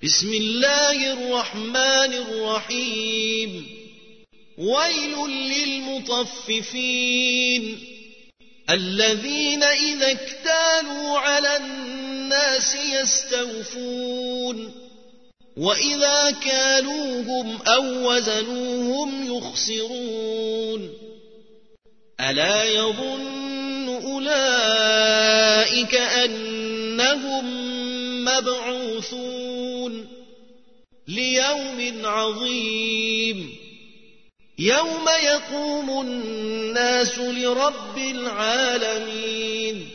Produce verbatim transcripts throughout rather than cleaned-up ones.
بسم الله الرحمن الرحيم ويل للمطففين الذين إذا اكتالوا على الناس يستوفون وإذا كالوهم أو وزنوهم يخسرون ألا يظن أولئك أنهم مبعوثون ليوم عظيم يوم يقوم الناس لرب العالمين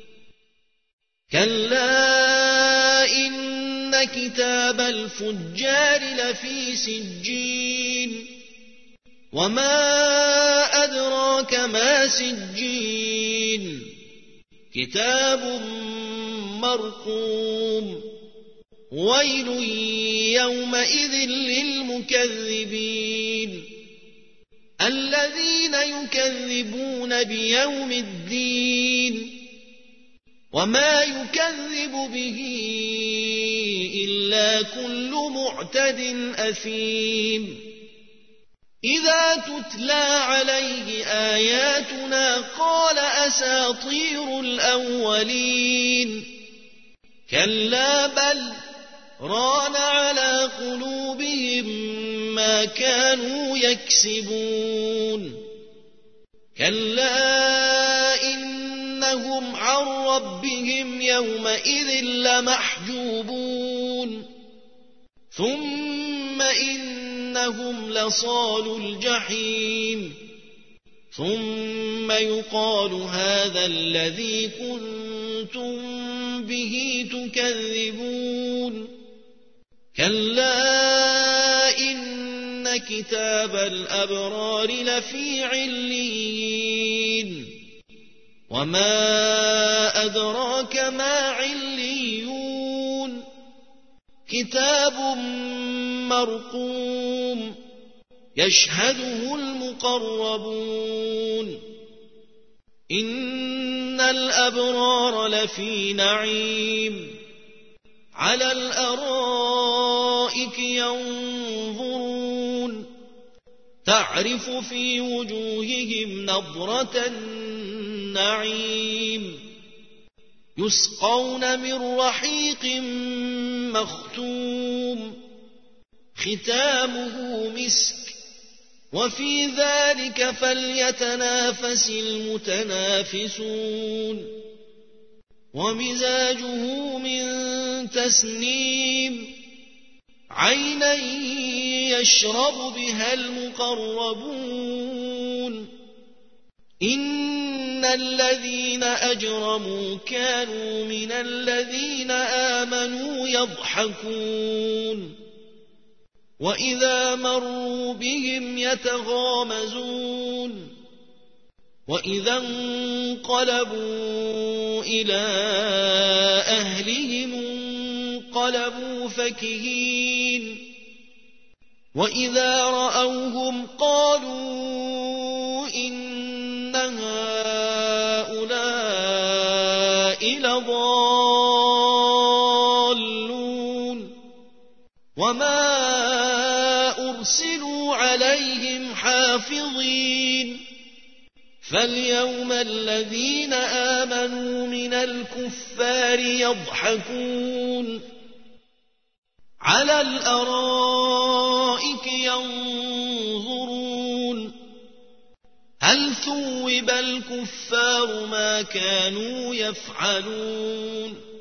كلا إن كتاب الفجار لفي سجين وما أدراك ما سجين كتاب مرقوم ويل يومئذ للمكذبين الذين يكذبون بيوم الدين وما يكذب به إلا كل معتد أثيم إذا تتلى عليه آياتنا قال أساطير الأولين كلا بل ران على قلوبهم ما كانوا يكسبون كلا إنهم عن ربهم يومئذ لمحجوبون ثم إنهم لصالو الجحيم ثم يقال هذا الذي كنتم به تكذبون كلا إن كتاب الأبرار لفي عليين وما أدراك ما عليون كتاب مرقوم يشهده المقربون إن الأبرار لفي نعيم على الأرائك ينظرون تعرف في وجوههم نضرة النعيم يسقون من رحيق مختوم ختامه مسك وفي ذلك فليتنافس المتنافسون ومزاجه من تسنيم عينا يشرب بها المقربون إن الذين أجرموا كانوا من الذين آمنوا يضحكون وإذا مروا بهم يتغامزون وإذا انقلبوا إلى أهلهم انقلبوا فكهين وإذا رأوهم قالوا إن هؤلاء لضالون وما أرسلوا عليهم حافظين فاليوم الذين آمنوا من الكفار يضحكون على الأرائك ينظرون هل ثوب الكفار ما كانوا يفعلون